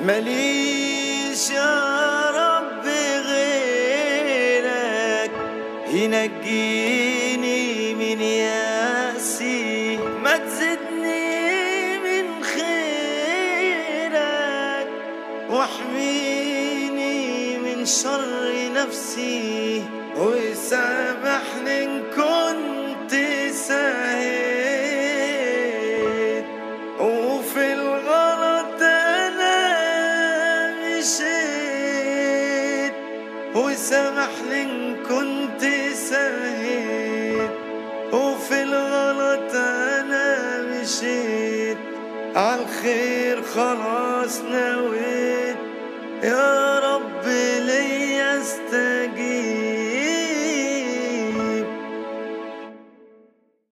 ماليش يا رب غيرك ينجيني من ياسي، ما تزدني من خيرك واحميني من شر نفسي، وسامحني إن كنت سهيت وفي الغلط أنا مشيت، وسامحني إن كنت سهيت وفي الغلط أنا مشيت، عالخير خلاص نويت يا